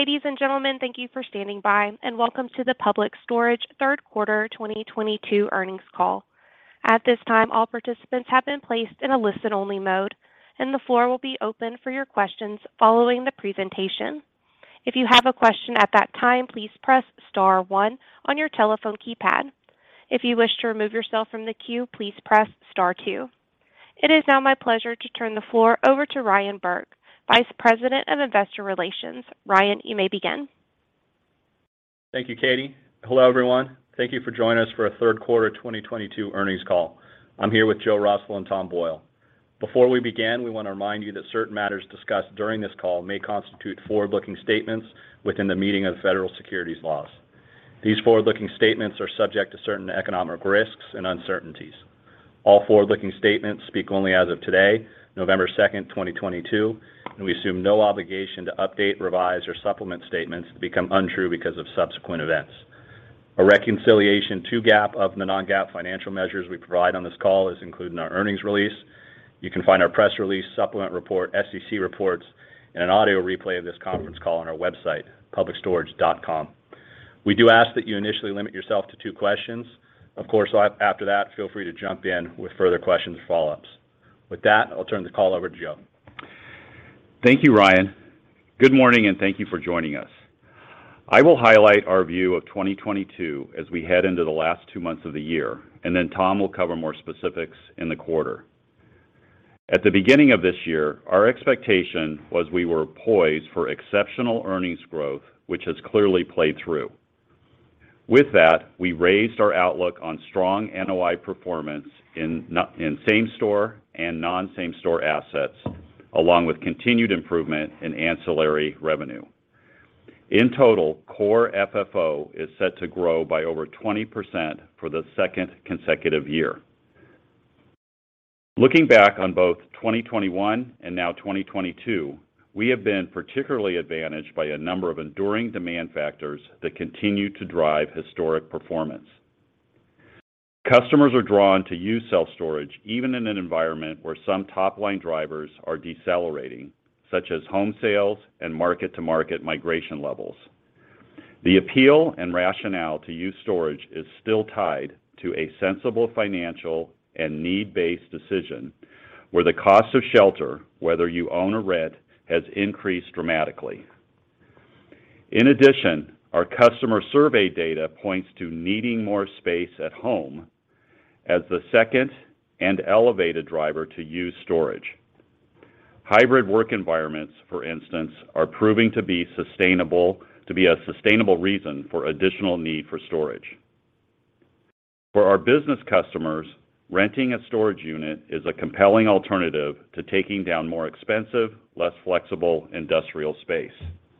Ladies and gentlemen, thank you for standing by, and welcome to the Public Storage third quarter 2022 earnings call. At this time, all participants have been placed in a listen-only mode, and the floor will be open for your questions following the presentation. If you have a question at that time, please press star one on your telephone keypad. If you wish to remove yourself from the queue, please press star two. It is now my pleasure to turn the floor over to Ryan Burke, Vice President of Investor Relations. Ryan, you may begin. Thank you, Katie. Hello, everyone. Thank you for joining us for a third quarter 2022 earnings call. I'm here with Joe Russell and Tom Boyle. Before we begin, we want to remind you that certain matters discussed during this call may constitute forward-looking statements within the meaning of federal securities laws. These forward-looking statements are subject to certain economic risks and uncertainties. All forward-looking statements speak only as of today, November 2nd, 2022, and we assume no obligation to update, revise, or supplement statements that become untrue because of subsequent events. A reconciliation to GAAP of the non-GAAP financial measures we provide on this call is included in our earnings release. You can find our press release, supplement report, SEC reports, and an audio replay of this conference call on our website, publicstorage.com. We do ask that you initially limit yourself to 2 questions. Of course, after that, feel free to jump in with further questions or follow-ups. With that, I'll turn the call over to Joe. Thank you, Ryan. Good morning, and thank you for joining us. I will highlight our view of 2022 as we head into the last 2 months of the year, and then Tom will cover more specifics in the quarter. At the beginning of this year, our expectation was we were poised for exceptional earnings growth, which has clearly played through. With that, we raised our outlook on strong NOI performance in same-store and non-same-store assets, along with continued improvement in ancillary revenue. In total, core FFO is set to grow by over 20% for the second consecutive year. Looking back on both 2021 and now 2022, we have been particularly advantaged by a number of enduring demand factors that continue to drive historic performance. Customers are drawn to use self-storage even in an environment where some top-line drivers are decelerating, such as home sales and market-to-market migration levels. The appeal and rationale to use storage is still tied to a sensible financial and need-based decision where the cost of shelter, whether you own or rent, has increased dramatically. In addition, our customer survey data points to needing more space at home as the second and elevated driver to use storage. Hybrid work environments, for instance, are proving to be a sustainable reason for additional need for storage. For our business customers, renting a storage unit is a compelling alternative to taking down more expensive, less flexible industrial space.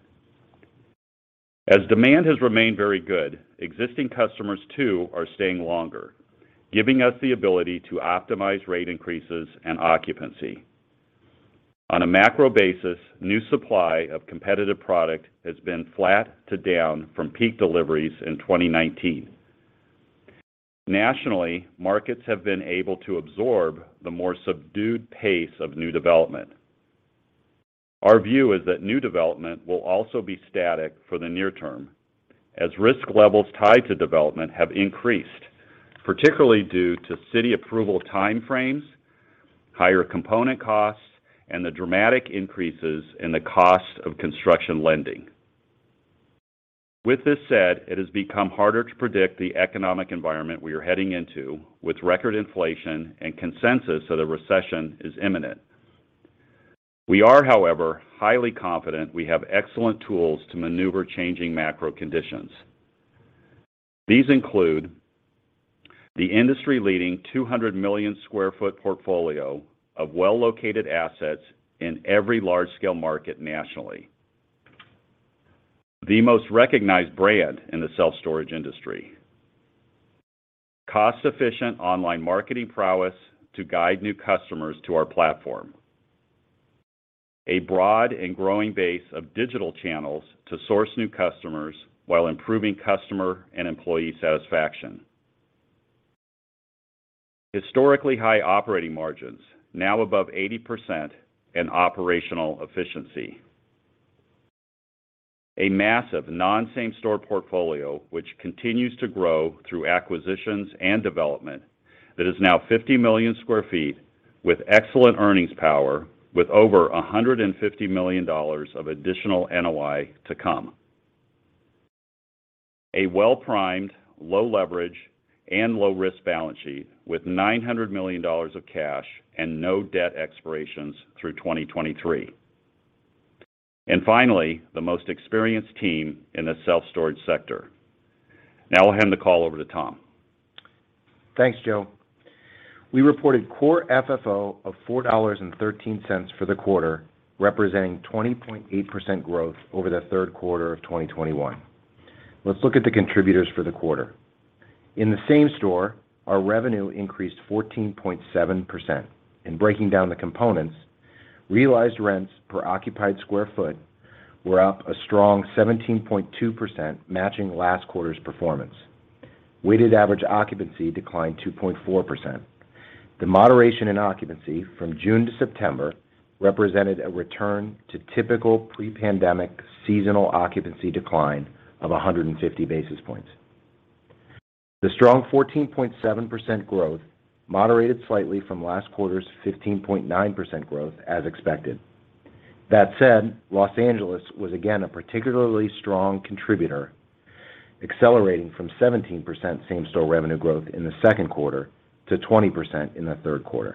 As demand has remained very good, existing customers too are staying longer, giving us the ability to optimize rate increases and occupancy. On a macro basis, new supply of competitive product has been flat to down from peak deliveries in 2019. Nationally, markets have been able to absorb the more subdued pace of new development. Our view is that new development will also be static for the near term, as risk levels tied to development have increased, particularly due to city approval timeframes, higher component costs, and the dramatic increases in the cost of construction lending. With this said, it has become harder to predict the economic environment we are heading into, with record inflation and consensus that a recession is imminent. We are, however, highly confident we have excellent tools to maneuver changing macro conditions. These include the industry-leading 200 million square foot portfolio of well-located assets in every large-scale market nationally, the most recognized brand in the self-storage industry, cost-efficient online marketing prowess to guide new customers to our platform, a broad and growing base of digital channels to source new customers while improving customer and employee satisfaction, historically high operating margins, now above 80%, and operational efficiency. A massive non-same-store portfolio which continues to grow through acquisitions and development that is now 50 million sq ft with excellent earnings power with over $150 million of additional NOI to come. A well-primed, low leverage, and low risk balance sheet with $900 million of cash and no debt expirations through 2023. And finally, the most experienced team in the self-storage sector. Now I'll hand the call over to Tom. Thanks, Joe. We reported core FFO of $4.13 for the quarter, representing 20.8% growth over the third quarter of 2021. Let's look at the contributors for the quarter. In the same store, our revenue increased 14.7%. In breaking down the components, realized rents per occupied square foot were up a strong 17.2%, matching last quarter's performance. Weighted average occupancy declined 2.4%. The moderation in occupancy from June to September represented a return to typical pre-pandemic seasonal occupancy decline of 150 basis points. The strong 14.7% growth moderated slightly from last quarter's 15.9% growth as expected. That said, Los Angeles was again a particularly strong contributor, accelerating from 17% same-store revenue growth in the second quarter to 20% in the third quarter.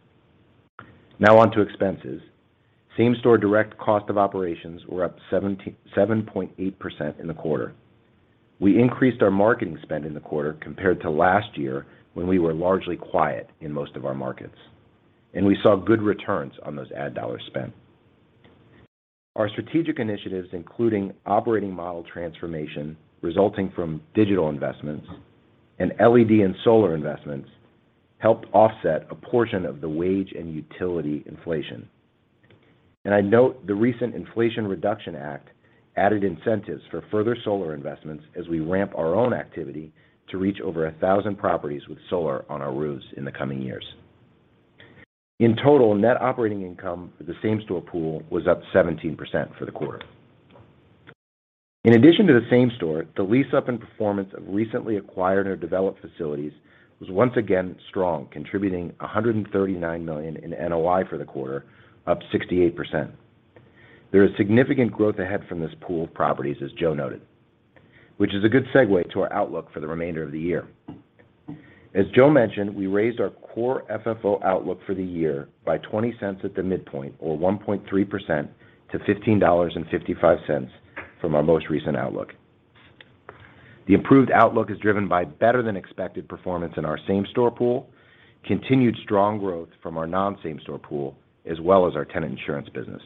Now on to expenses. Same-store direct cost of operations were up 7.8% in the quarter. We increased our marketing spend in the quarter compared to last year when we were largely quiet in most of our markets, and we saw good returns on those ad dollars spent. Our strategic initiatives, including operating model transformation resulting from digital investments and LED and solar investments, helped offset a portion of the wage and utility inflation. And I note the recent Inflation Reduction Act added incentives for further solar investments as we ramp our own activity to reach over 1,000 properties with solar on our roofs in the coming years. In total, net operating income for the same-store pool was up 17% for the quarter. In addition to the same store, the lease-up and performance of recently acquired or developed facilities was once again strong, contributing $139 million in NOI for the quarter, up 68%. There is significant growth ahead from this pool of properties, as Joe noted, which is a good segue to our outlook for the remainder of the year. As Joe mentioned, we raised our core FFO outlook for the year by 20 cents at the midpoint, or 1.3% to $15.55 from our most recent outlook. The improved outlook is driven by better than expected performance in our same-store pool, continued strong growth from our non-same-store pool, as well as our tenant insurance business.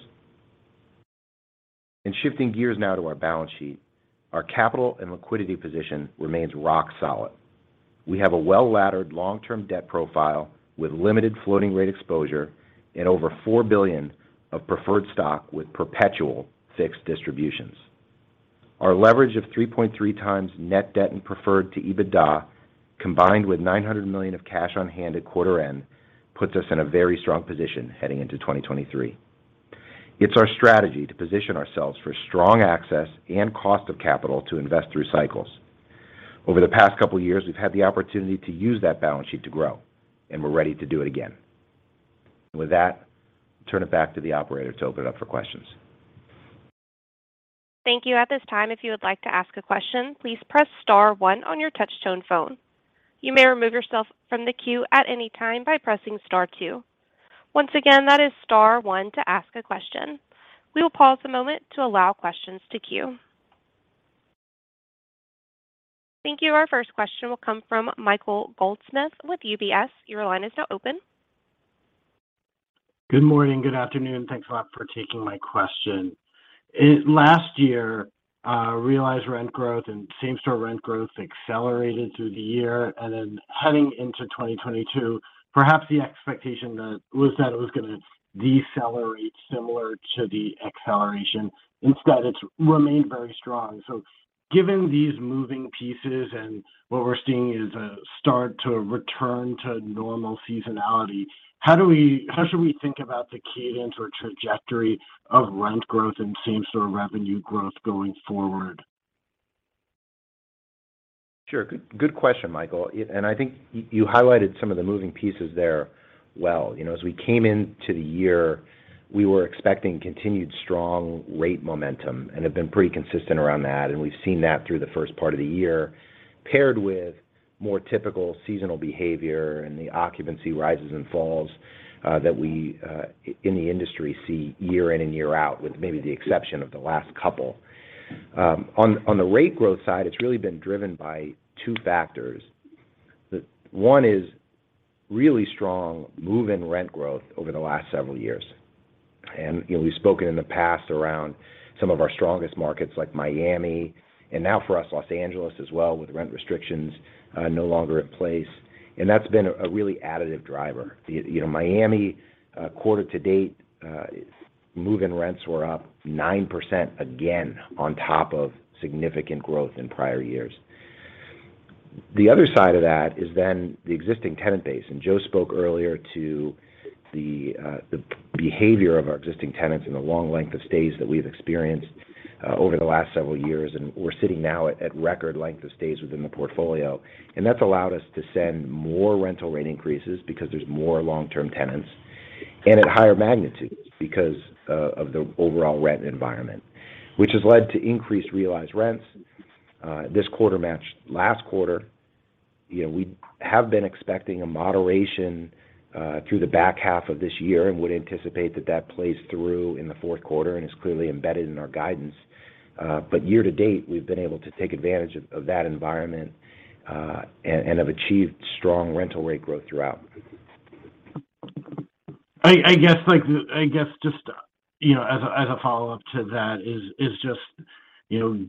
And shifting gears now to our balance sheet, our capital and liquidity position remains rock solid. We have a well-laddered long-term debt profile with limited floating rate exposure and over $4 billion of preferred stock with perpetual fixed distributions. Our leverage of 3.3 times net debt and preferred to EBITDA, combined with $900 million of cash on hand at quarter end, puts us in a very strong position heading into 2023. It's our strategy to position ourselves for strong access and cost of capital to invest through cycles. Over the past couple of years, we've had the opportunity to use that balance sheet to grow, and we're ready to do it again. With that, I'll turn it back to the operator to open it up for questions. Thank you. At this time, if you would like to ask a question, please press star one on your touch-tone phone. You may remove yourself from the queue at any time by pressing star two. Once again, that is star one to ask a question. We will pause a moment to allow questions to queue. Thank you. Our first question will come from Michael Goldsmith with UBS. Your line is now open. Good morning, good afternoon. Thanks a lot for taking my question. Last year, realized rent growth and same-store rent growth accelerated through the year, and then heading into 2022, perhaps the expectation that it was going to decelerate similar to the acceleration. Instead, it's remained very strong. So given these moving pieces and what we're seeing is a start to return to normal seasonality, how should we think about the cadence or trajectory of rent growth and same-store revenue growth going forward? Sure. Good question, Michael. And I think you highlighted some of the moving pieces there well. You know, as we came into the year, we were expecting continued strong rate momentum and have been pretty consistent around that. And we've seen that through the first part of the year, paired with more typical seasonal behavior and the occupancy rises and falls that we in the industry see year in and year out, with maybe the exception of the last couple. On the rate growth side, it's really been driven by two factors. One is really strong move-in rent growth over the last several years. And you know, we've spoken in the past around some of our strongest markets like Miami, and now for us, Los Angeles as well, with rent restrictions no longer in place. And that's been a really additive driver. You know, Miami quarter to date, move-in rents were up 9% again on top of significant growth in prior years. The other side of that is then the existing tenant base, and Joe spoke earlier to the behavior of our existing tenants and the long length of stays that we've experienced over the last several years, and we're sitting now at record length of stays within the portfolio, and that's allowed us to send more rental rate increases because there's more long-term tenants, and at higher magnitudes because of the overall rent environment, which has led to increased realized rents. This quarter matched last quarter. You know, we have been expecting a moderation through the back half of this year and would anticipate that plays through in the fourth quarter and is clearly embedded in our guidance. But year to date, we've been able to take advantage of that environment and have achieved strong rental rate growth throughout. I guess just you know, as a follow up to that is just, you know,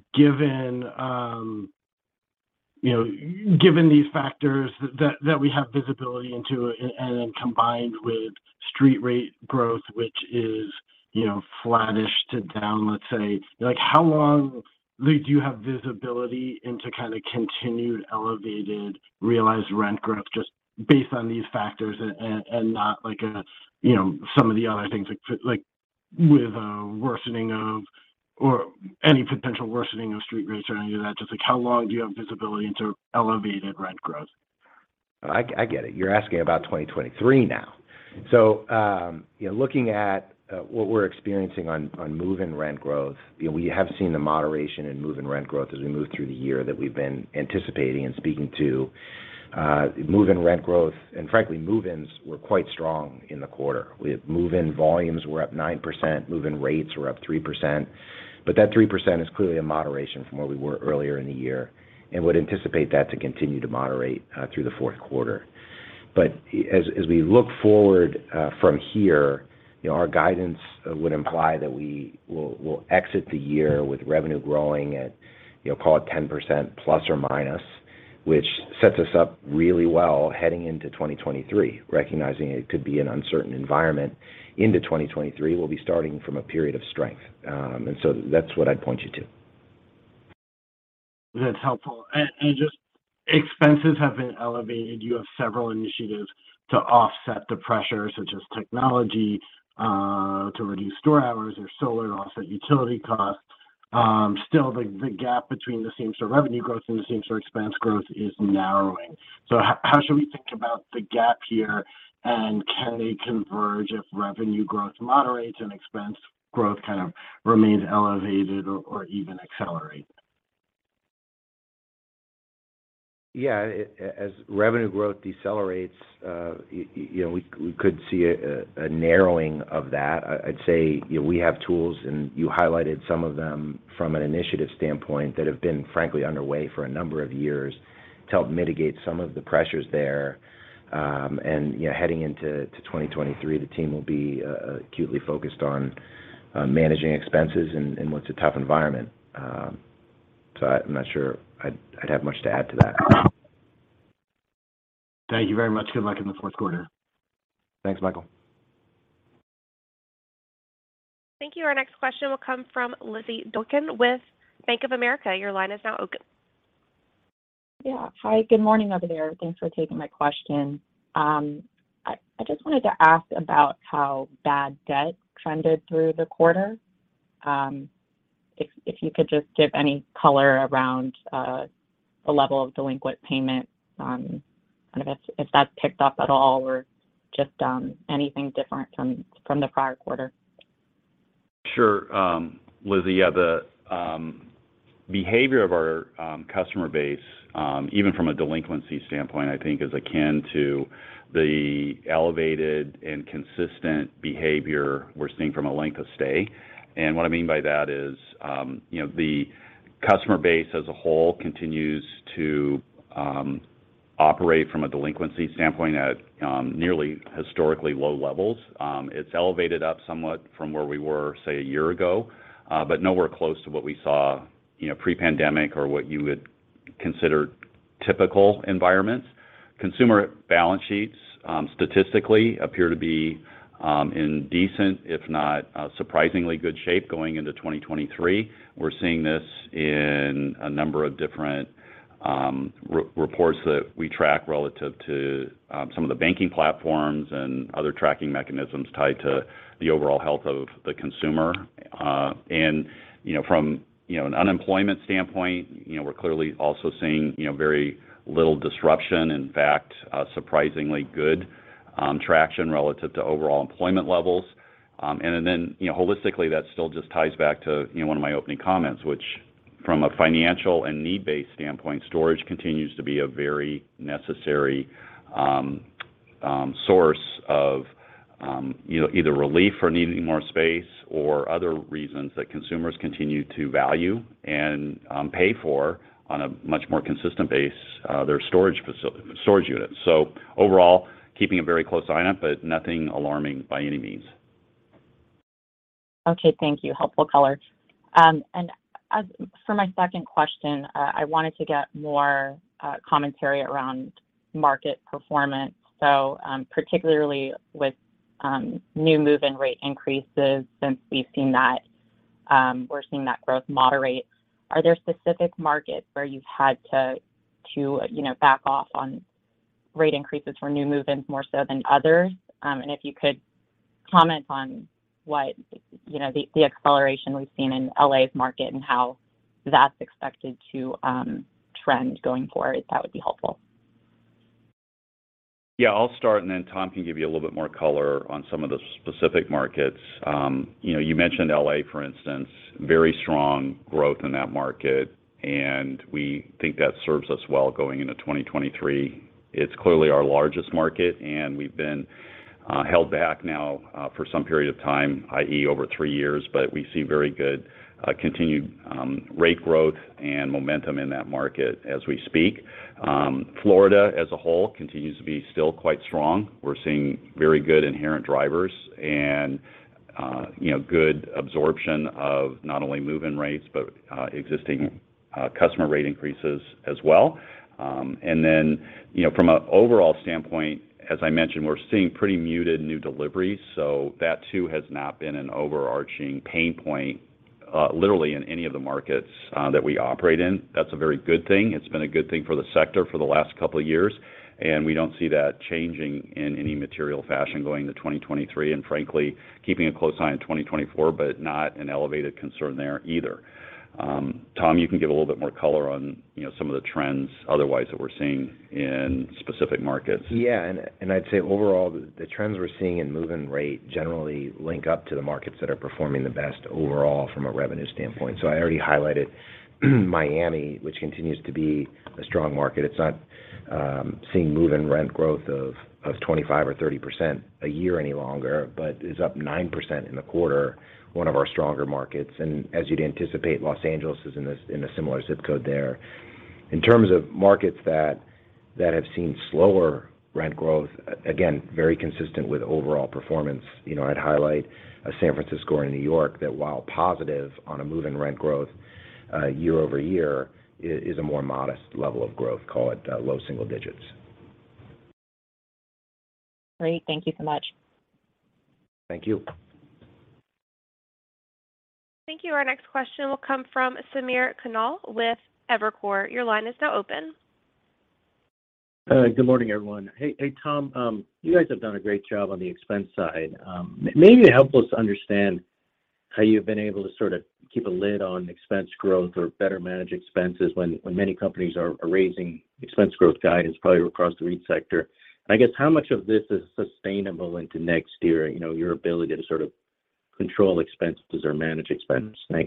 given these factors that we have visibility into, and then combined with street rate growth, which is, you know, flattish to down, let's say, like how long do you have visibility into kind of continued elevated realized rent growth just based on these factors and not like you know, some of the other things like with worsening of or any potential worsening of street rates or any of that? Just like how long do you have visibility into elevated rent growth? I get it. You're asking about 2023 now. So, you know, looking at what we're experiencing on move-in rent growth, you know, we have seen the moderation in move-in rent growth as we move through the year that we've been anticipating and speaking to. Move-in rent growth and frankly move-ins were quite strong in the quarter. Move-in volumes were up 9%, move-in rates were up 3%, but that 3% is clearly a moderation from where we were earlier in the year, and would anticipate that to continue to moderate through the fourth quarter. But as we look forward from here, you know, our guidance would imply that we will exit the year with revenue growing at, you know, call it 10% plus or minus, which sets us up really well heading into 2023, recognizing it could be an uncertain environment. Into 2023, we'll be starting from a period of strength. And so that's what I'd point you to. That's helpful. And just expenses have been elevated. You have several initiatives to offset the pressure, such as technology, to reduce store hours or solar to offset utility costs. Still, the gap between the same-store revenue growth and the same-store expense growth is narrowing. So how should we think about the gap here, and can they converge if revenue growth moderates and expense growth kind of remains elevated or even accelerate? Yeah, as revenue growth decelerates, you know, we could see a narrowing of that. I'd say, you know, we have tools, and you highlighted some of them from an initiative standpoint that have been frankly underway for a number of years to help mitigate some of the pressures there. And you know, heading into 2023, the team will be acutely focused on managing expenses in what's a tough environment. So I'm not sure I'd have much to add to that. Thank you very much. Good luck in the fourth quarter. Thanks, Michael. Thank you. Our next question will come from Lizzie Doykan with Bank of America. Your line is now open. Yeah. Hi, good morning over there. Thanks for taking my question. I just wanted to ask about how bad debt trended through the quarter. If you could just give any color around the level of delinquent payment, kind of if that's picked up at all or just anything different from the prior quarter. Sure, Lizzie. Yeah, the behavior of our customer base, even from a delinquency standpoint, I think is akin to the elevated and consistent behavior we're seeing from a length of stay. And what I mean by that is, the customer base as a whole continues to operate from a delinquency standpoint at nearly historically low levels. It's elevated up somewhat from where we were, say, a year ago, but nowhere close to what we saw, pre-pandemic or what you would consider typical environments. Consumer balance sheets statistically appear to be in decent, if not surprisingly good shape going into 2023. We're seeing this in a number of different reports that we track relative to some of the banking platforms and other tracking mechanisms tied to the overall health of the consumer. And from an unemployment standpoint, we're clearly also seeing very little disruption. In fact, surprisingly good traction relative to overall employment levels. And then, holistically, that still just ties back to one of my opening comments, which from a financial and need-based standpoint, storage continues to be a very necessary source of either relief for needing more space or other reasons that consumers continue to value and pay for on a much more consistent base their storage units. So overall, keeping a very close eye on it, but nothing alarming by any means. Okay, thank you. Helpful color. And as for my second question, I wanted to get more commentary around market performance. So particularly with new move-in rate increases, since we've seen that, we're seeing that growth moderate. Are there specific markets where you've had to back off on rate increases for new move-ins more so than others? And if you could comment on what the acceleration we've seen in LA's market and how that's expected to trend going forward, that would be helpful. Yeah, I'll start, and then Tom can give you a little bit more color on some of the specific markets. You mentioned LA, for instance, very strong growth in that market, and we think that serves us well going into 2023. It's clearly our largest market, and we've been held back now for some period of time, i.e. over 3 years, but we see very good continued rate growth and momentum in that market as we speak. Florida as a whole continues to be still quite strong. We're seeing very good inherent drivers and good absorption of not only move-in rates, but existing customer rate increases as well. And then, from an overall standpoint, as I mentioned, we're seeing pretty muted new deliveries, so that too has not been an overarching pain point, literally in any of the markets that we operate in. That's a very good thing. It's been a good thing for the sector for the last couple of years, and we don't see that changing in any material fashion going into 2023, and frankly, keeping a close eye on 2024, but not an elevated concern there either. Tom, you can give a little bit more color on some of the trends otherwise that we're seeing in specific markets. Yeah, and I'd say overall the trends we're seeing in move-in rate generally link up to the markets that are performing the best overall from a revenue standpoint. So I already highlighted Miami, which continues to be a strong market. It's not seeing move-in rent growth of 25 or 30% a year any longer, but is up 9% in the quarter, one of our stronger markets. And as you'd anticipate, Los Angeles is in a similar zip code there. In terms of markets that have seen slower rent growth, again, very consistent with overall performance, I'd highlight San Francisco and New York that while positive on a move-in rent growth year over year is a more modest level of growth, call it low single digits. Great, thank you so much. Thank you. Thank you. Our next question will come from Samir Khanal with Evercore. Your line is now open. Good morning, everyone. Hey, Tom, you guys have done a great job on the expense side. Maybe to help us understand how you've been able to sort of keep a lid on expense growth or better manage expenses when many companies are raising expense growth guidance probably across the REIT sector. I guess how much of this is sustainable into next year, you know, your ability to sort of control expenses or manage expense? Thanks.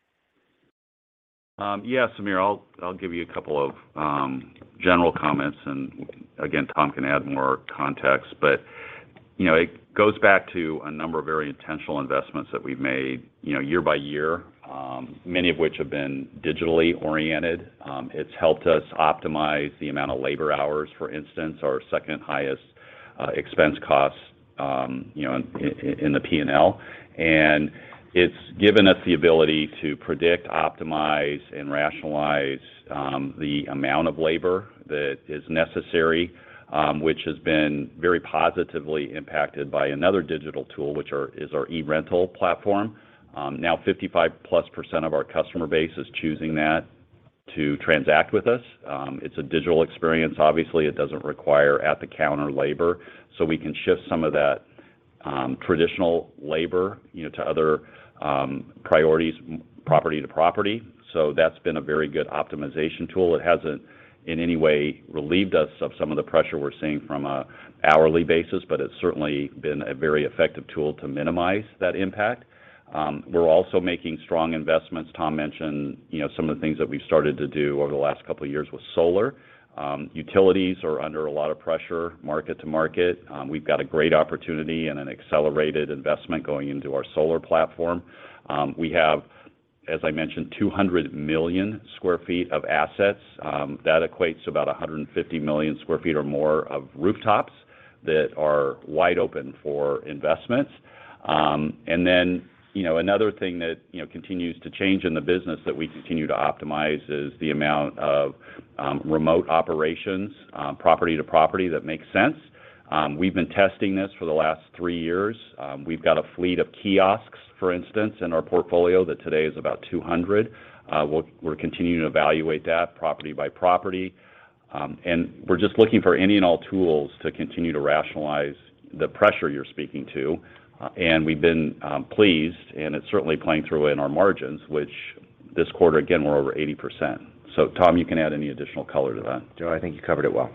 Yeah, Samir, I'll give you a couple of general comments, and again, Tom can add more context. But you know, it goes back to a number of very intentional investments that we've made, you know, year by year, many of which have been digitally oriented. It's helped us optimize the amount of labor hours, for instance, our second highest expense costs, you know, in the P&L. And it's given us the ability to predict, optimize, and rationalize the amount of labor that is necessary, which has been very positively impacted by another digital tool, which is our eRental platform. Now 55+% of our customer base is choosing that to transact with us. It's a digital experience. Obviously, it doesn't require at-the-counter labor, so we can shift some of that traditional labor, you know, to other priorities, property to property. So that's been a very good optimization tool. It hasn't in any way relieved us of some of the pressure we're seeing from a hourly basis, but it's certainly been a very effective tool to minimize that impact. We're also making strong investments. Tom mentioned, you know, some of the things that we've started to do over the last couple of years with solar. Utilities are under a lot of pressure, market to market. We've got a great opportunity and an accelerated investment going into our solar platform. We have, as I mentioned, 200 million square feet of assets. That equates to about 150 million square feet or more of rooftops that are wide open for investments. And then, you know, another thing that, you know, continues to change in the business that we continue to optimize is the amount of remote operations, property to property that makes sense. We've been testing this for the last 3 years. We've got a fleet of kiosks, for instance, in our portfolio that today is about 200. We're continuing to evaluate that property by property. And we're just looking for any and all tools to continue to rationalize the pressure you're speaking to. And we've been pleased, and it's certainly playing through in our margins, which this quarter, again, we're over 80%. So, Tom, you can add any additional color to that. Joe, I think you covered it well.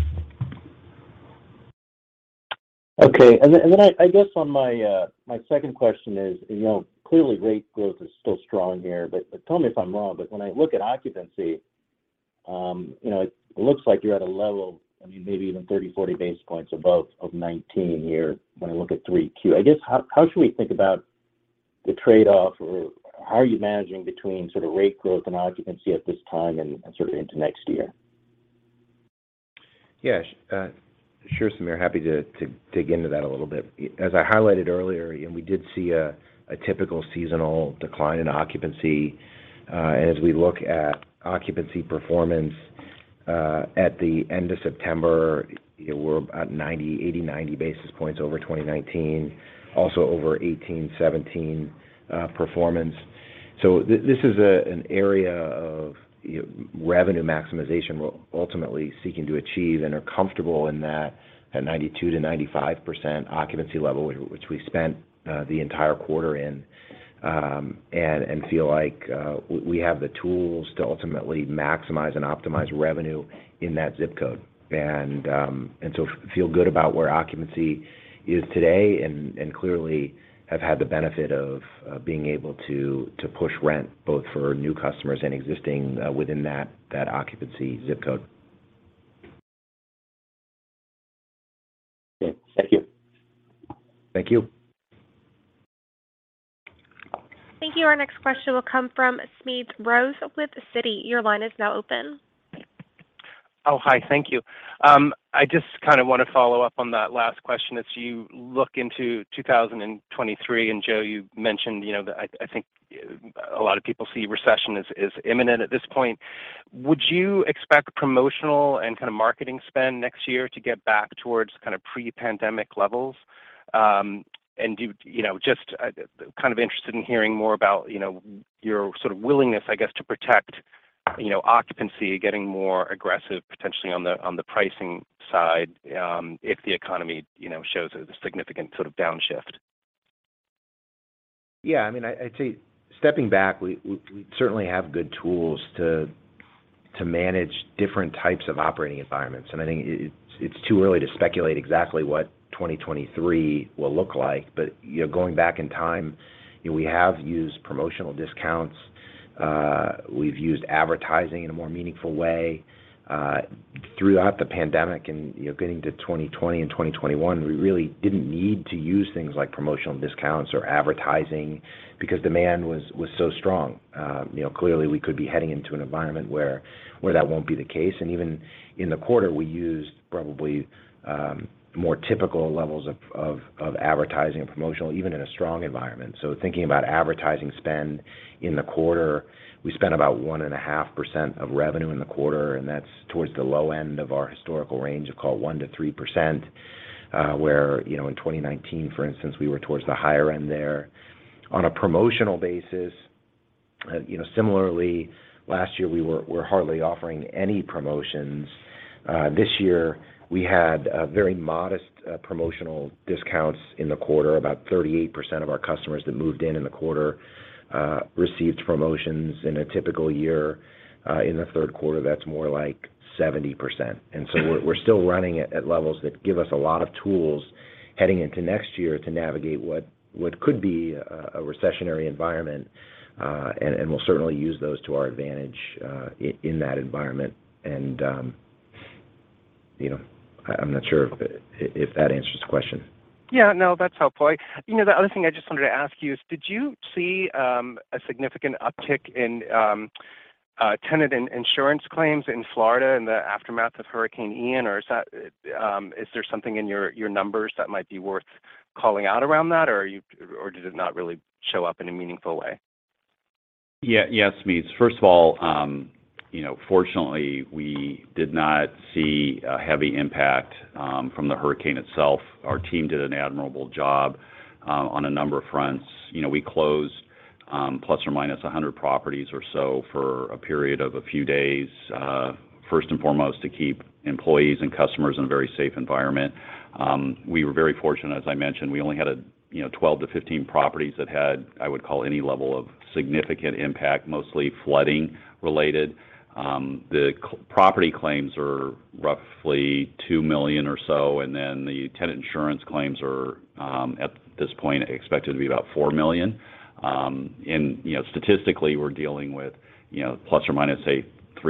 Okay, and then I guess on my second question is, you know, clearly rate growth is still strong here, but tell me if I'm wrong, but when I look at occupancy, you know, it looks like you're at a level, I mean, maybe even 30, 40 basis points above of 19 here when I look at 3Q. I guess how should we think about the trade-off, or how are you managing between sort of rate growth and occupancy at this time and sort of into next year? Yeah, sure, Samir. Happy to dig into that a little bit. As I highlighted earlier, you know, we did see a typical seasonal decline in occupancy. And as we look at occupancy performance at the end of September, you know, we're about 90 basis points over 2019, also over 18-17 performance. So this is an area of, you know, revenue maximization we're ultimately seeking to achieve, and are comfortable in that at 92 to 95% occupancy level, which we spent the entire quarter in, and feel like we have the tools to ultimately maximize and optimize revenue in that zip code, and so feel good about where occupancy is today, and clearly have had the benefit of being able to push rent both for new customers and existing within that occupancy zip code. Okay, thank you. Thank you. Thank you. Our next question will come from Smedes Rose with Citi. Your line is now open. Oh, hi. Thank you. I just kind of want to follow up on that last question. As you look into 2023, and Joe, you mentioned, you know, that I think a lot of people see recession is imminent at this point. Would you expect promotional and kind of marketing spend next year to get back towards kind of pre-pandemic levels? Just kind of interested in hearing more about, your sort of willingness, I guess, to protect, occupancy, getting more aggressive potentially on the pricing side, if the economy, shows a significant sort of downshift. Yeah, I mean, I'd say stepping back, we certainly have good tools to manage different types of operating environments, and I think it's too early to speculate exactly what 2023 will look like. But going back in time, we have used promotional discounts. We've used advertising in a more meaningful way throughout the pandemic, and getting to 2020 and 2021, we really didn't need to use things like promotional discounts or advertising because demand was so strong. Clearly we could be heading into an environment where that won't be the case, and even in the quarter we used probably more typical levels of advertising and promotional, even in a strong environment. So thinking about advertising spend in the quarter, we spent about 1.5% of revenue in the quarter, and that's towards the low end of our historical range of call 1 to 3%, where in 2019, for instance, we were towards the higher end there. On a promotional basis, similarly, last year we were hardly offering any promotions. This year we had very modest promotional discounts in the quarter. About 38% of our customers that moved in the quarter received promotions. In a typical year, in the third quarter, that's more like 70%. And so we're still running at levels that give us a lot of tools heading into next year to navigate what could be a recessionary environment, and we'll certainly use those to our advantage in that environment. And I'm not sure if that answers the question. Yeah, no, that's helpful. The other thing I just wanted to ask you is, did you see a significant uptick in tenant insurance claims in Florida in the aftermath of Hurricane Ian, or is there something in your numbers that might be worth calling out around that, or did it not really show up in a meaningful way? Yes, Smedes. First of all, fortunately, we did not see a heavy impact from the hurricane itself. Our team did an admirable job on a number of fronts. We closed plus or minus 100 properties or so for a period of a few days, first and foremost to keep employees and customers in a very safe environment. We were very fortunate, as I mentioned. We only had 12 to 15 properties that had, I would call, any level of significant impact, mostly flooding related. The property claims are roughly $2 million or so, and then the tenant insurance claims are at this point expected to be about $4 million. And statistically, we're dealing with plus or minus say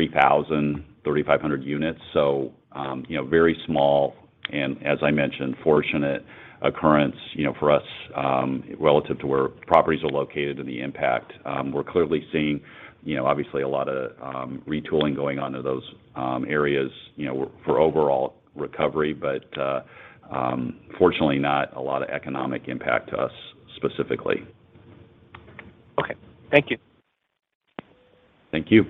3,500 units. So very small, and as I mentioned, fortunate occurrence for us relative to where properties are located and the impact. We're clearly seeing obviously a lot of retooling going on to those areas, for overall recovery, but fortunately not a lot of economic impact to us specifically. Okay, thank you. Thank you.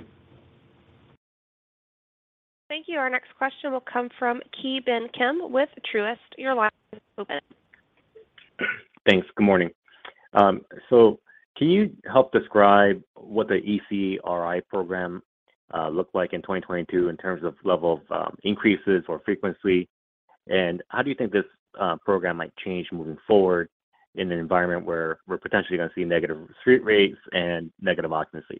Thank you. Our next question will come from Ki Bin Kim with Truist. Your line is open. Thanks. Good morning. So can you help describe what the ECRI program looked like in 2022 in terms of level of increases or frequency? And how do you think this program might change moving forward in an environment where we're potentially going to see negative street rates and negative occupancy?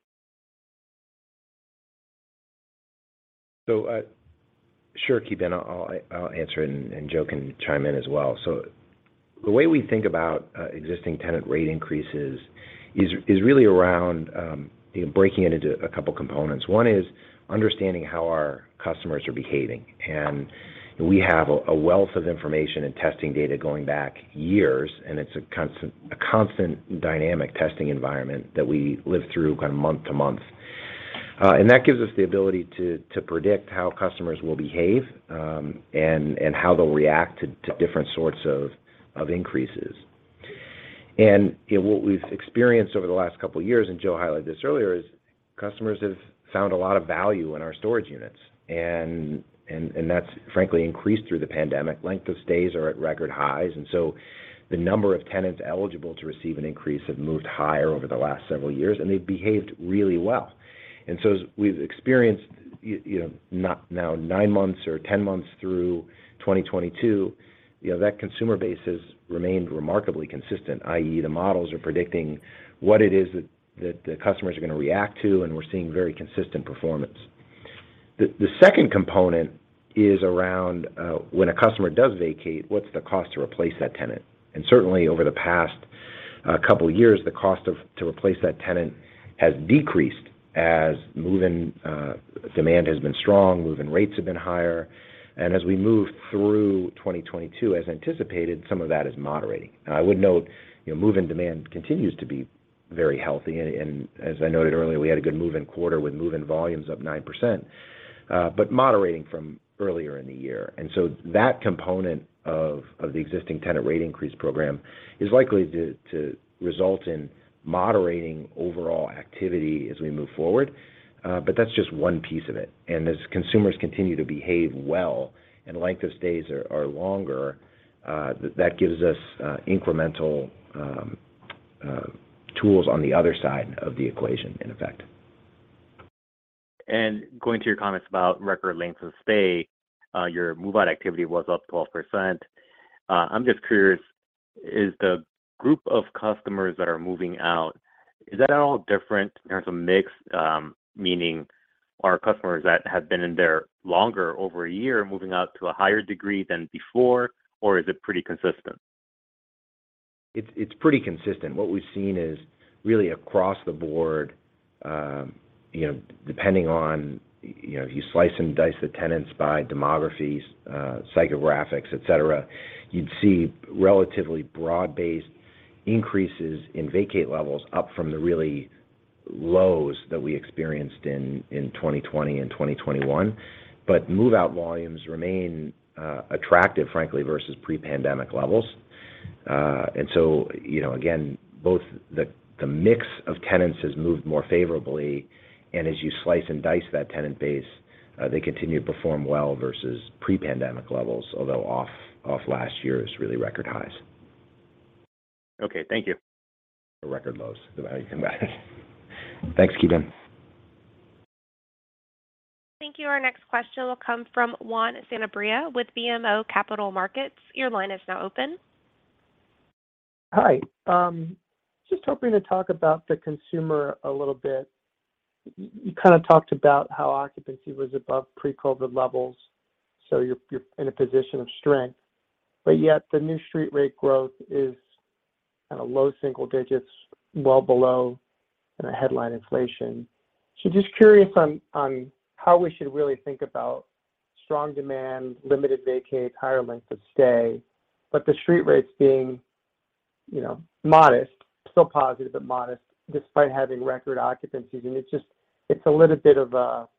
So, sure, Ki Bin, I'll answer it, and Joe can chime in as well. So the way we think about existing tenant rate increases is really around breaking it into a couple components. One is understanding how our customers are behaving, and we have a wealth of information and testing data going back years, and it's a constant dynamic testing environment that we live through kind of month to month. And that gives us the ability to predict how customers will behave and how they'll react to different sorts of increases. And what we've experienced over the last couple of years, and Joe highlighted this earlier, is customers have found a lot of value in our storage units, and that's frankly increased through the pandemic. Length of stays are at record highs, and so the number of tenants eligible to receive an increase have moved higher over the last several years, and they've behaved really well. And so as we've experienced, not now 9 months or 10 months through 2022, that consumer base has remained remarkably consistent, i.e. the models are predicting what it is that the customers are going to react to, and we're seeing very consistent performance. The second component is around when a customer does vacate, what's the cost to replace that tenant? And certainly over the past couple of years, the cost to replace that tenant has decreased as move-in demand has been strong, move-in rates have been higher, and as we move through 2022, as anticipated, some of that is moderating. Now, I would note, move-in demand continues to be very healthy, and as I noted earlier, we had a good move-in quarter with move-in volumes up 9%, but moderating from earlier in the year. And so that component of the existing tenant rate increase program is likely to result in moderating overall activity as we move forward. But that's just one piece of it. And as consumers continue to behave well and length of stays are longer, that gives us incremental tools on the other side of the equation, in effect. And going to your comments about record length of stay, your move-out activity was up 12%. I'm just curious, is the group of customers that are moving out, is that at all different in terms of mix, meaning are customers that have been in there longer, over a year, moving out to a higher degree than before, or is it pretty consistent? It's pretty consistent. What we've seen is really across the board, depending on, if you slice and dice the tenants by demographies, psychographics, et cetera, you'd see relatively broad-based increases in vacate levels up from the really lows that we experienced in 2020 and 2021. But move-out volumes remain attractive, frankly, versus pre-pandemic levels. And so, again, both the mix of tenants has moved more favorably, and as you slice and dice that tenant base, they continue to perform well versus pre-pandemic levels, although off last year's really record highs. Okay, thank you. Record lows, the way you can buy it. Thanks, Ki Bin. Thank you. Our next question will come from Juan Sanabria with BMO Capital Markets. Your line is now open. Hi. Just hoping to talk about the consumer a little bit. You kind of talked about how occupancy was above pre-COVID levels, so you're in a position of strength, but yet the new street rate growth is kind of low single digits, well below headline inflation. So just curious on how we should really think about strong demand, limited vacates, higher length of stay, but the street rates being, modest, still positive but modest, despite having record occupancies. And it's a little bit of a,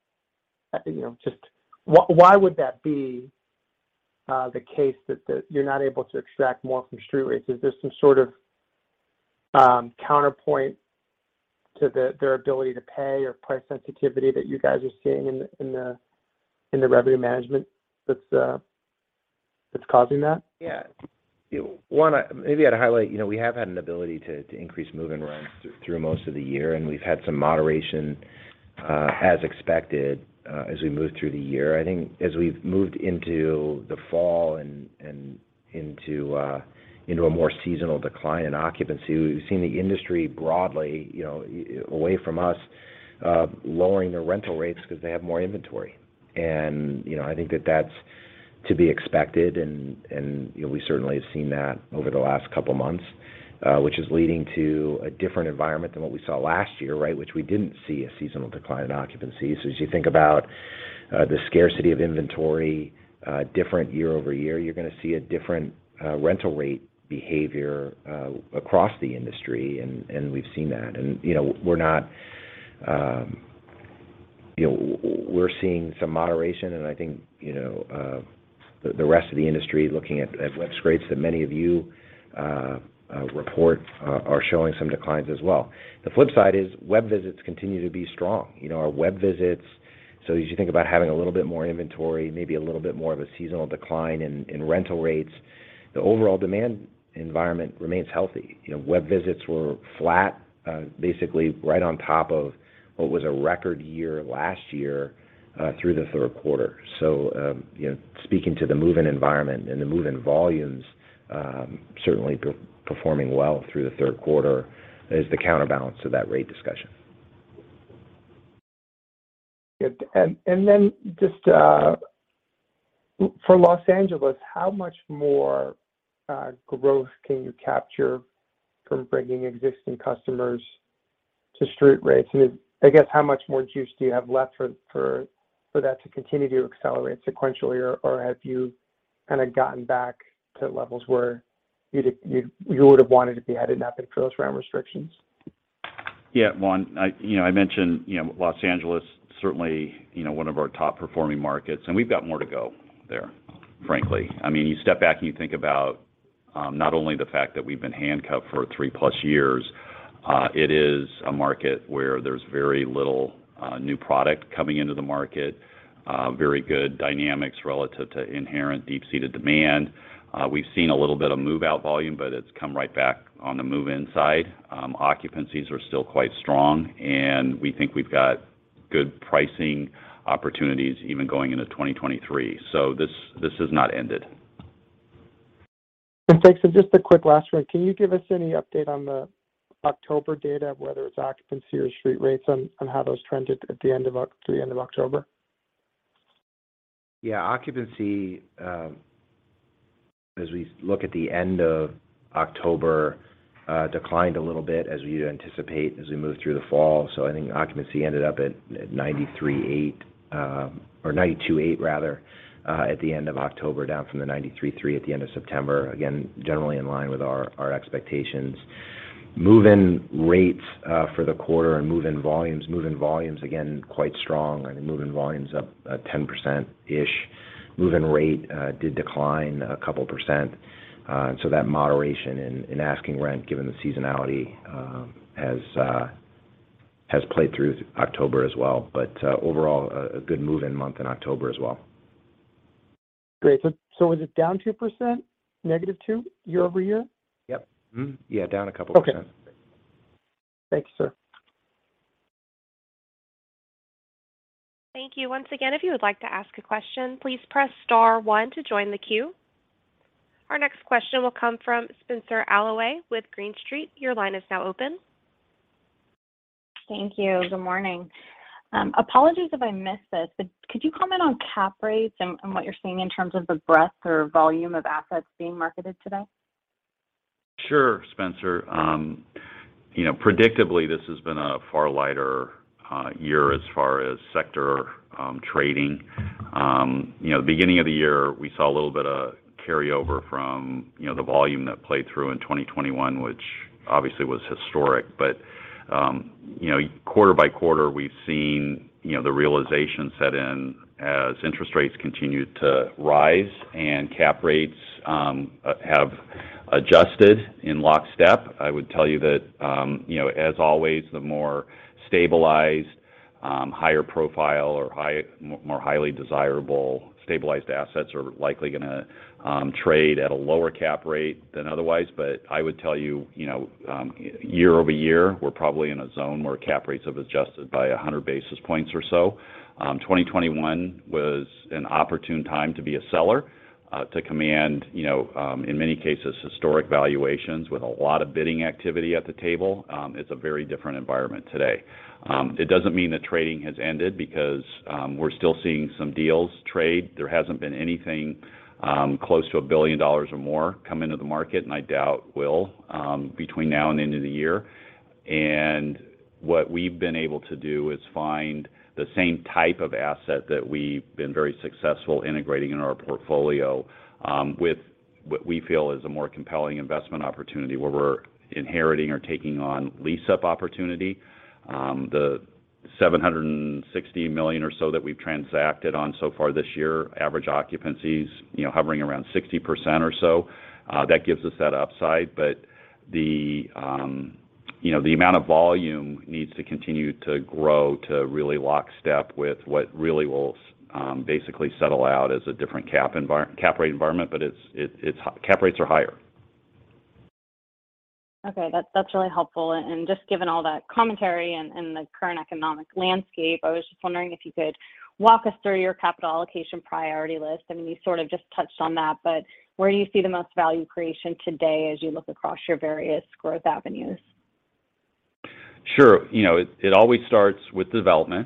why would that be the case that you're not able to extract more from street rates? Is there some sort of counterpoint to their ability to pay or price sensitivity that you guys are seeing in the revenue management that's causing that? Yeah. One, maybe I'd highlight, we have had an ability to increase move-in rents through most of the year, and we've had some moderation as expected as we move through the year. I think as we've moved into the fall and into a more seasonal decline in occupancy, we've seen the industry broadly, away from us, lowering their rental rates because they have more inventory. And, I think that's to be expected, and we certainly have seen that over the last couple months, which is leading to a different environment than what we saw last year, right, which we didn't see a seasonal decline in occupancy. So as you think about the scarcity of inventory, different year over year, you're going to see a different rental rate behavior across the industry, and we've seen that. And, we're not, we're seeing some moderation, and I think, the rest of the industry, looking at web scrapes that many of you report, are showing some declines as well. The flip side is web visits continue to be strong. Our web visits, so as you think about having a little bit more inventory, maybe a little bit more of a seasonal decline in rental rates, the overall demand environment remains healthy. Web visits were flat, basically right on top of what was a record year last year through the third quarter. So, speaking to the move-in environment and the move-in volumes, certainly performing well through the third quarter is the counterbalance to that rate discussion. Good. And then just for Los Angeles, how much more growth can you capture from bringing existing customers to street rates? And I guess how much more juice do you have left for that to continue to accelerate sequentially, or have you kind of gotten back to levels where you would have wanted to be headed up for those rent restrictions? Yeah, Juan, I mentioned, Los Angeles, certainly, one of our top performing markets, and we've got more to go there, frankly. I mean, you step back and you think about not only the fact that we've been handcuffed for 3+ years, it is a market where there's very little new product coming into the market, very good dynamics relative to inherent deep-seated demand. We've seen a little bit of move-out volume, but it's come right back on the move-in side. Occupancies are still quite strong, and we think we've got good pricing opportunities even going into 2023. So this has not ended. And thanks. And just a quick last one. Can you give us any update on the October data, whether it's occupancy or street rates, on how those trended at the end of October? Yeah, occupancy, as we look at the end of October, declined a little bit as we anticipate as we move through the fall. So I think occupancy ended up at 93.8 or 92.8 rather at the end of October, down from the 93.3 at the end of September. Again, generally in line with our expectations. Move-in rates for the quarter and move-in volumes again quite strong. I think move-in volumes up 10%-ish. Move-in rate did decline a couple percent. And so that moderation in asking rent, given the seasonality, has played through October as well. But overall, a good move-in month in October as well. Great. So was it down 2%, -2 year-over-year? Yep. Mm-hmm. Yeah, down a couple percent. Okay. Thank you, sir. Thank you. Once again, if you would like to ask a question, please press star one to join the queue. Our next question will come from Spenser Allaway with Green Street. Your line is now open. Thank you. Good morning. Apologies if I missed this, but could you comment on cap rates and what you're seeing in terms of the breadth or volume of assets being marketed today? Sure, Spencer. Predictably, this has been a far lighter year as far as sector trading. The beginning of the year, we saw a little bit of carryover from, the volume that played through in 2021, which obviously was historic. But, quarter by quarter, we've seen, the realization set in as interest rates continued to rise and cap rates have adjusted in lockstep. I would tell you that, as always, the more stabilized, higher profile or more highly desirable stabilized assets are likely going to trade at a lower cap rate than otherwise. But I would tell you, year over year, we're probably in a zone where cap rates have adjusted by 100 basis points or so. 2021 was an opportune time to be a seller, to command, in many cases, historic valuations with a lot of bidding activity at the table. It's a very different environment today. It doesn't mean that trading has ended because we're still seeing some deals trade. There hasn't been anything close to $1 billion or more come into the market, and I doubt will between now and the end of the year. And what we've been able to do is find the same type of asset that we've been very successful integrating in our portfolio with what we feel is a more compelling investment opportunity where we're inheriting or taking on lease-up opportunity. The $760 million or so that we've transacted on so far this year, average occupancies, hovering around 60% or so. That gives us that upside, but the amount of volume needs to continue to grow to really lockstep with what really will basically settle out as a different cap rate environment. But cap rates are higher. Okay, that's really helpful. And just given all that commentary and the current economic landscape, I was just wondering if you could walk us through your capital allocation priority list. I mean, you sort of just touched on that, but where do you see the most value creation today as you look across your various growth avenues? Sure. It always starts with development.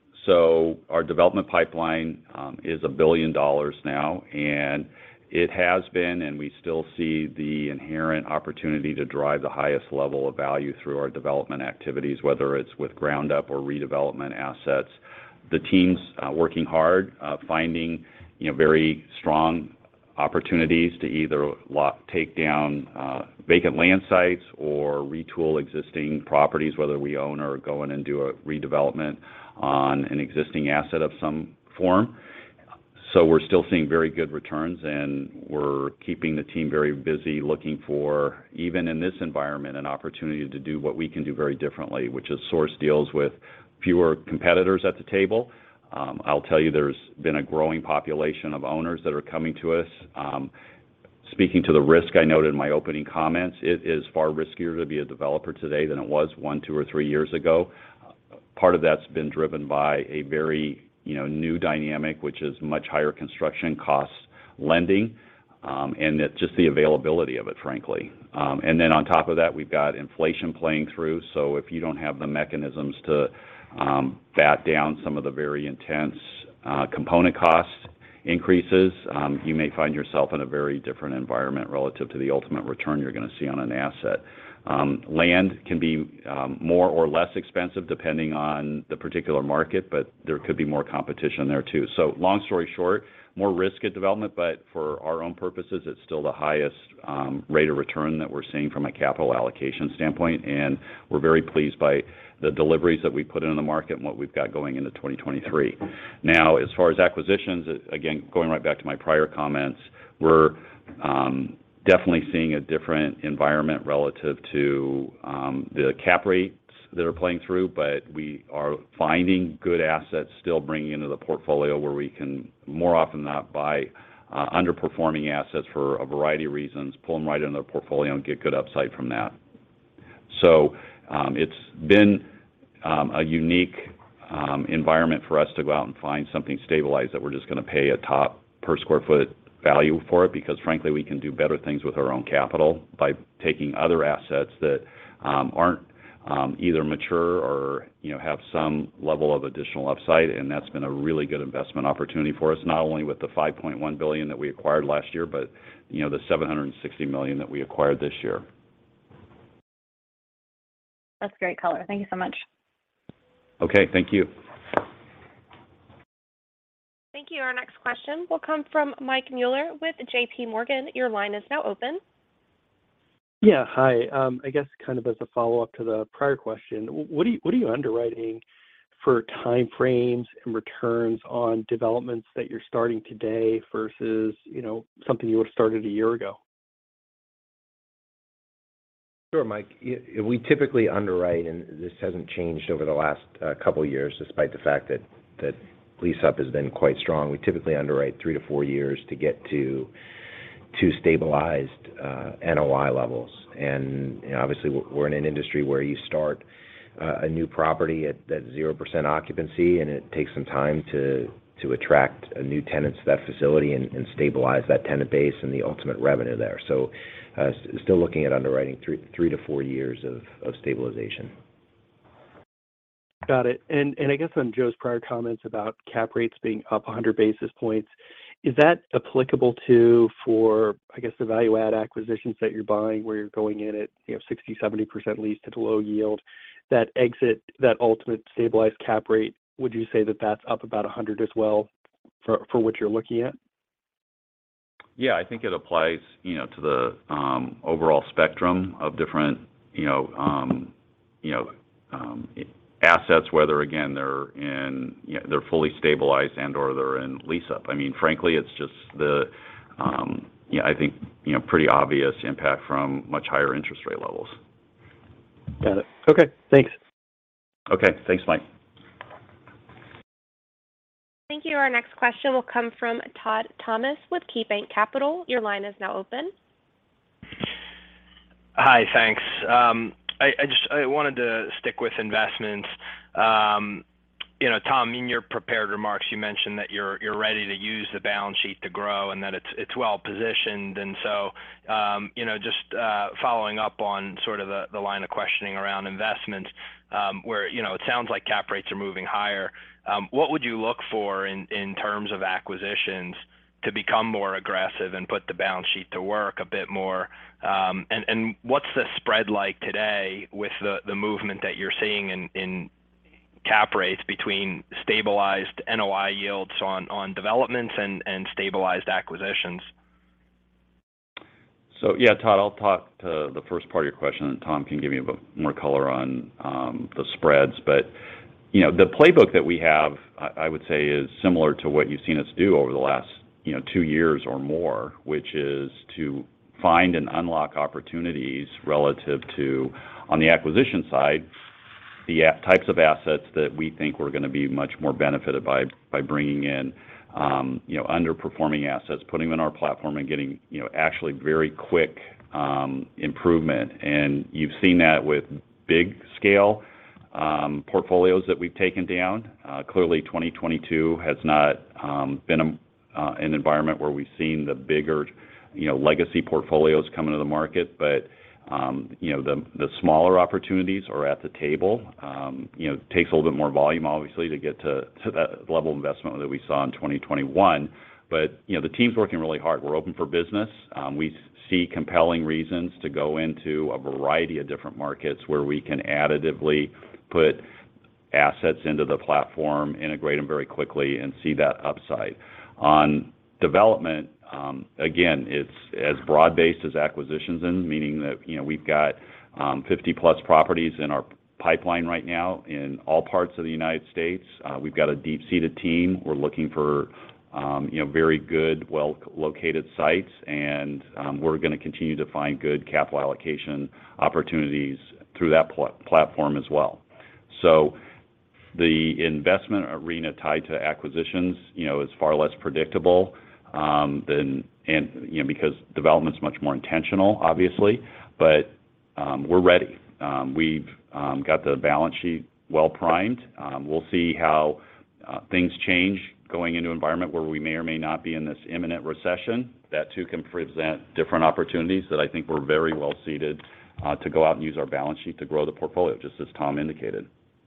So our development pipeline is $1 billion now, and it has been, and we still see the inherent opportunity to drive the highest level of value through our development activities, whether it's with ground up or redevelopment assets. The team's working hard, finding very strong opportunities to either take down vacant land sites or retool existing properties, whether we own or go in and do a redevelopment on an existing asset of some form. So we're still seeing very good returns, and we're keeping the team very busy looking for, even in this environment, an opportunity to do what we can do very differently, which is source deals with fewer competitors at the table. I'll tell you, there's been a growing population of owners that are coming to us. Speaking to the risk I noted in my opening comments, it is far riskier to be a developer today than it was 1, 2, or 3 years ago. Part of that's been driven by a very new dynamic, which is much higher construction costs lending, and just the availability of it, frankly. And then on top of that, we've got inflation playing through. So if you don't have the mechanisms to bat down some of the very intense component cost increases, you may find yourself in a very different environment relative to the ultimate return you're going to see on an asset. Land can be more or less expensive depending on the particular market, but there could be more competition there too. So long story short, more risk at development, but for our own purposes, it's still the highest rate of return that we're seeing from a capital allocation standpoint, and we're very pleased by the deliveries that we put into the market and what we've got going into 2023. Now, as far as acquisitions, again, going right back to my prior comments, we're definitely seeing a different environment relative to the cap rates that are playing through, but we are finding good assets still bringing into the portfolio where we can more often than not buy underperforming assets for a variety of reasons, pull them right into the portfolio and get good upside from that. So it's been a unique environment for us to go out and find something stabilized that we're just going to pay a top per square foot value for it, because frankly we can do better things with our own capital by taking other assets that aren't either mature or have some level of additional upside, and that's been a really good investment opportunity for us, not only with the $5.1 billion that we acquired last year, but the $760 million that we acquired this year. That's great color. Thank you so much. Okay, thank you. Thank you. Our next question will come from Mike Mueller with J.P. Morgan. Your line is now open. Yeah, hi. I guess kind of as a follow-up to the prior question, what are you underwriting for time frames and returns on developments that you're starting today versus something you would have started a year ago? Sure, Mike. We typically underwrite, and this hasn't changed over the last couple of years, despite the fact that lease-up has been quite strong. We typically underwrite 3 to 4 years to get to stabilized NOI levels. And obviously, we're in an industry where you start a new property at 0% occupancy, and it takes some time to attract new tenants to that facility and stabilize that tenant base and the ultimate revenue there. So still looking at underwriting 3 to 4 years of stabilization. Got it. And I guess on Joe's prior comments about cap rates being up 100 basis points, is that applicable for, I guess, the value-add acquisitions that you're buying where you're going in at 60, 70% leased at a low yield, that ultimate stabilized cap rate, would you say that that's up about 100 as well for what you're looking at? Yeah, I think it applies, to the overall spectrum of different, assets, whether again they're fully stabilized and or they're in lease up. I mean, frankly, it's just I think pretty obvious impact from much higher interest rate levels. Got it. Okay, thanks. Okay, thanks, Mike. Thank you. Our next question will come from Todd Thomas with KeyBanc Capital. Your line is now open. Hi, thanks. I wanted to stick with investments. Tom, in your prepared remarks, you mentioned that you're ready to use the balance sheet to grow and that it's well positioned. And so, just following up on sort of the line of questioning around investments, where it sounds like cap rates are moving higher. What would you look for in terms of acquisitions to become more aggressive and put the balance sheet to work a bit more? And what's the spread like today with the movement that you're seeing in cap rates between stabilized NOI yields on developments and stabilized acquisitions? So yeah, Todd, I'll talk to the first part of your question, and Tom can give you a bit more color on the spreads. But the playbook that we have, I would say, is similar to what you've seen us do over the last 2 years or more, which is to find and unlock opportunities relative to, on the acquisition side, the types of assets that we think we're going to be much more benefited by bringing in, underperforming assets, putting them in our platform and getting, actually very quick improvement. And you've seen that with big scale portfolios that we've taken down. Clearly, 2022 has not been an environment where we've seen the bigger, legacy portfolios come into the market, but the smaller opportunities are at the table. It takes a little bit more volume, obviously, to get to that level of investment that we saw in 2021. But, the team's working really hard. We're open for business. We see compelling reasons to go into a variety of different markets where we can additively put assets into the platform, integrate them very quickly, and see that upside. On development, again, it's as broad-based as acquisitions, meaning that we've got 50-plus properties in our pipeline right now in all parts of the United States. We've got a deep-seated team. We're looking for very good, well-located sites, and we're going to continue to find good capital allocation opportunities through that platform as well. So the investment arena tied to acquisitions, is far less predictable because development's much more intentional, obviously. But we're ready. We've got the balance sheet well primed. We'll see how things change going into an environment where we may or may not be in this imminent recession. That too can present different opportunities that I think we're very well seated to go out and use our balance sheet to grow the portfolio, just as Tom indicated.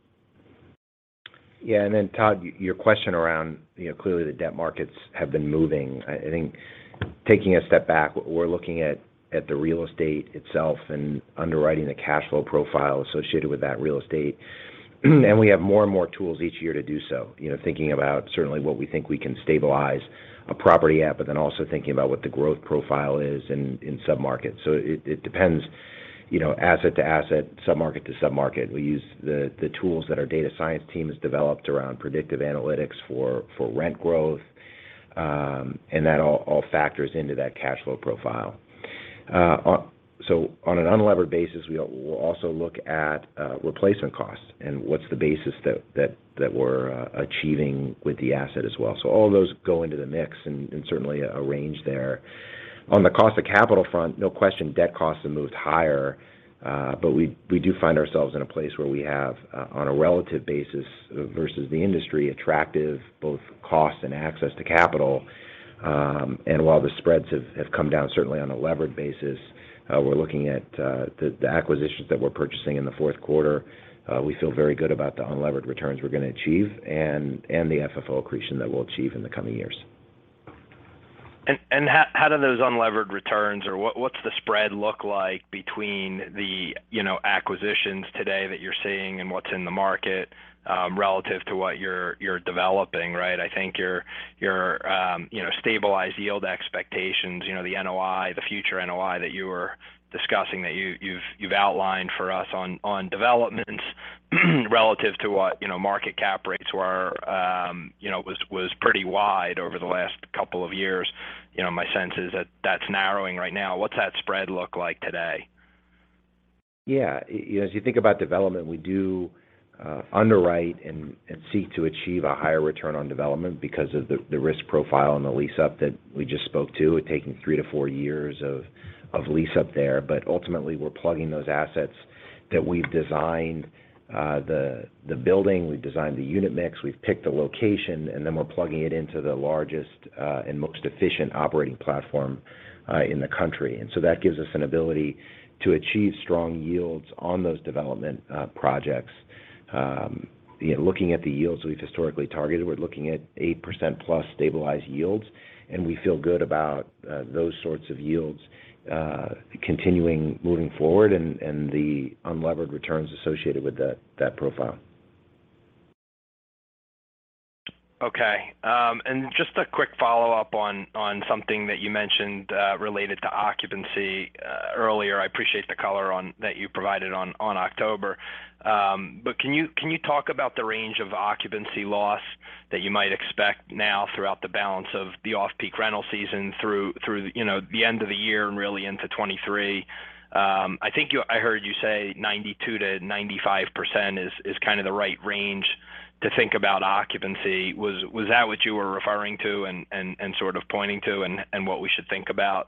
Yeah, and then Todd, your question around, clearly the debt markets have been moving. I think taking a step back, we're looking at the real estate itself and underwriting the cash flow profile associated with that real estate. And we have more and more tools each year to do so, thinking about certainly what we think we can stabilize a property at, but then also thinking about what the growth profile is in submarkets. So it depends, asset to asset, submarket to submarket. We use the tools that our data science team has developed around predictive analytics for rent growth, and that all factors into that cash flow profile. So on an unlevered basis, we'll also look at replacement costs and what's the basis that we're achieving with the asset as well. So all of those go into the mix, and certainly a range there. On the cost of capital front, no question, debt costs have moved higher, but we do find ourselves in a place where we have, on a relative basis versus the industry, attractive both cost and access to capital. And while the spreads have come down, certainly on a levered basis, we're looking at the acquisitions that we're purchasing in the fourth quarter. We feel very good about the unlevered returns we're going to achieve and the FFO accretion that we'll achieve in the coming years. And how do those unlevered returns, or what's the spread look like between the acquisitions today that you're seeing and what's in the market relative to what you're developing, right? I think your stabilized yield expectations, the NOI, the future NOI that you were discussing, that you've outlined for us on developments relative to what market cap rates were, was pretty wide over the last couple of years. My sense is that that's narrowing right now. What's that spread look like today? Yeah, as you think about development, we do underwrite and seek to achieve a higher return on development because of the risk profile and the lease up that we just spoke to, it taking 3 to 4 years of of lease up there. But ultimately, we're plugging those assets that we've designed the building, we've designed the unit mix, we've picked the location, and then we're plugging it into the largest and most efficient operating platform in the country. And so that gives us an ability to achieve strong yields on those development projects. Looking at the yields we've historically targeted, we're looking at 8% plus stabilized yields, and we feel good about those sorts of yields continuing moving forward and the unlevered returns associated with that profile. Okay. And just a quick follow-up on something that you mentioned related to occupancy earlier. I appreciate the color that you provided on October. But can you talk about the range of occupancy loss that you might expect now throughout the balance of the off-peak rental season through the end of the year and really into 23? I think I heard you say 92 to 95% is kind of the right range to think about occupancy. Was that what you were referring to and sort of pointing to and what we should think about,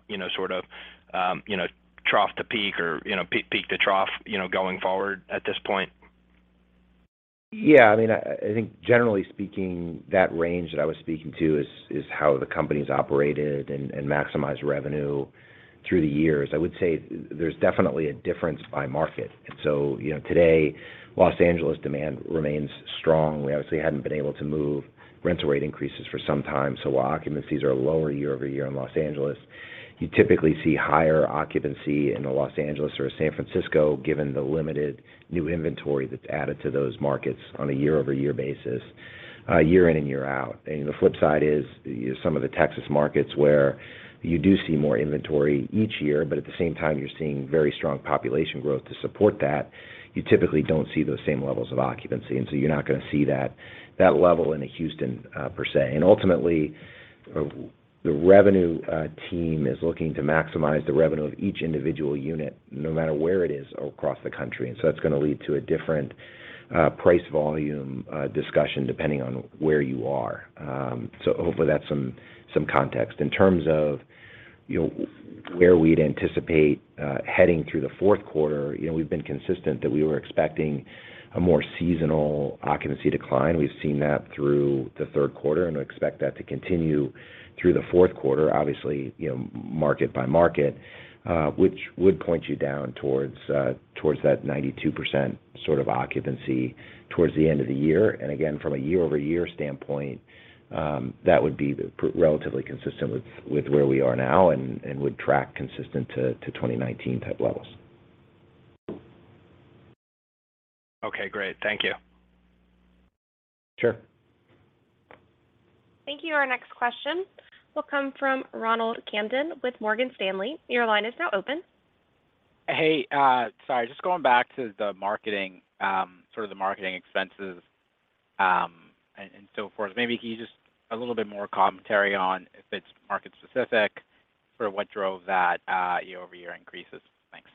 trough to peak or, peak to trough, going forward at this point? Yeah, I mean, I think generally speaking, that range that I was speaking to is how the company's operated and maximized revenue through the years. I would say there's definitely a difference by market. And so, today, Los Angeles demand remains strong. We obviously hadn't been able to move rental rate increases for some time. So while occupancies are lower year over year in Los Angeles, you typically see higher occupancy in Los Angeles or San Francisco, given the limited new inventory that's added to those markets on a year over year basis, year in and year out. And the flip side is some of the Texas markets where you do see more inventory each year, but at the same time, you're seeing very strong population growth to support that. You typically don't see those same levels of occupancy, and so you're not going to see that level in a Houston per se. And ultimately, the revenue team is looking to maximize the revenue of each individual unit, no matter where it is across the country. And so that's going to lead to a different price volume discussion depending on where you are. So hopefully that's some context. In terms of where we'd anticipate heading through the fourth quarter, we've been consistent that we were expecting a more seasonal occupancy decline. We've seen that through the third quarter, and we expect that to continue through the fourth quarter, obviously, market by market, which would point you down towards that 92% sort of occupancy towards the end of the year. And again, from a year-over-year standpoint, that would be relatively consistent with where we are now and would track consistent to 2019 type levels. Okay, great. Thank you. Sure. Thank you. Our next question will come from Ronald Kamdem with Morgan Stanley. Your line is now open. Hey, sorry, just going back to the marketing, sort of the marketing expenses and so forth. Maybe can you just a little bit more commentary on if it's market specific, sort of what drove that year-over-year increases? Thanks.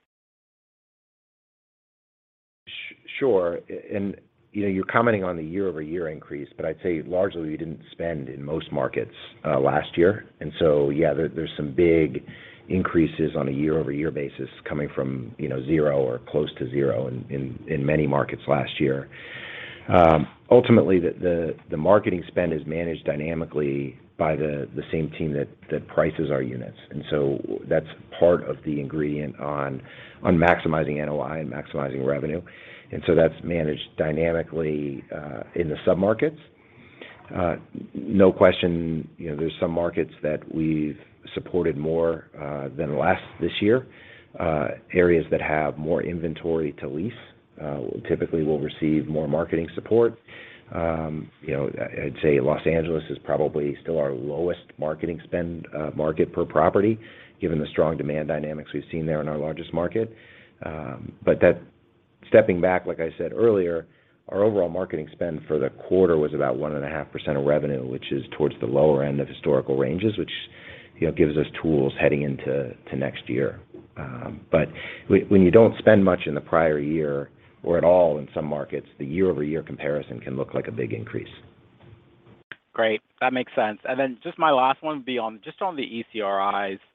Sure. And you're commenting on the year-over-year increase, but I'd say largely we didn't spend in most markets last year. And so, yeah, there's some big increases on a year-over-year basis coming from, zero or close to zero in many markets last year. Ultimately, the marketing spend is managed dynamically by the same team that prices our units. And so that's part of the ingredient on maximizing NOI and maximizing revenue. And so that's managed dynamically in the submarkets. No question, there's some markets that we've supported more than less this year. Areas that have more inventory to lease typically will receive more marketing support. I'd say Los Angeles is probably still our lowest marketing spend market per property, given the strong demand dynamics we've seen there in our largest market. But that stepping back, like I said earlier, our overall marketing spend for the quarter was about 1.5% of revenue, which is towards the lower end of historical ranges, which gives us tools heading into next year. But when you don't spend much in the prior year or at all in some markets, the year-over-year comparison can look like a big increase. Great, that makes sense. And then just my last one would be on the ECRIs.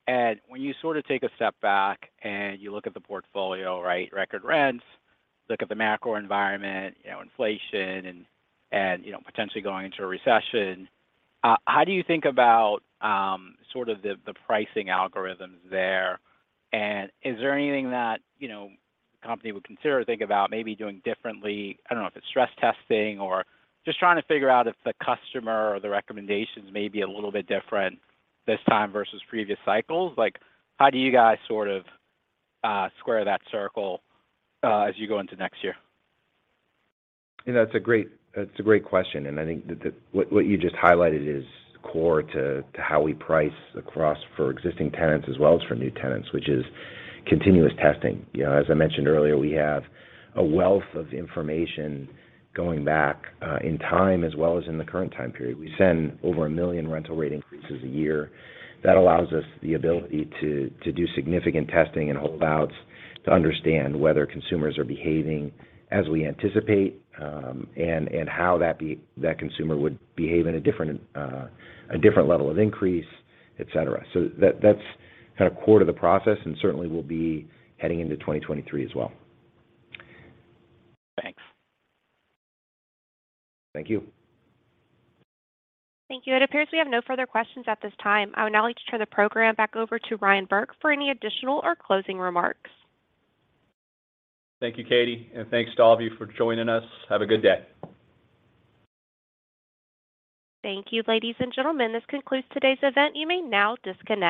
And when you sort of take a step back and you look at the portfolio, right, record rents, look at the macro environment, inflation and potentially going into a recession, how do you think about sort of the pricing algorithms there? And is there anything that, the company would consider or think about maybe doing differently? I don't know if it's stress testing or just trying to figure out if the customer or the recommendations may be a little bit different this time versus previous cycles. Like, how do you guys sort of square that circle as you go into next year? That's a great question, and I think that what you just highlighted is core to how we price across for existing tenants as well as for new tenants, which is continuous testing. As I mentioned earlier, we have a wealth of information going back in time as well as in the current time period. We send over 1 million rental rate increases a year. That allows us the ability to do significant testing and holdouts to understand whether consumers are behaving as we anticipate, and how that consumer would behave in a different level of increase, et cetera. So that's kind of core to the process, and certainly will be heading into 2023 as well. Thanks. Thank you. Thank you. It appears we have no further questions at this time. I would now like to turn the program back over to Ryan Burke for any additional or closing remarks. Thank you, Katie, and thanks to all of you for joining us. Have a good day. Thank you, ladies and gentlemen. This concludes today's event. You may now disconnect.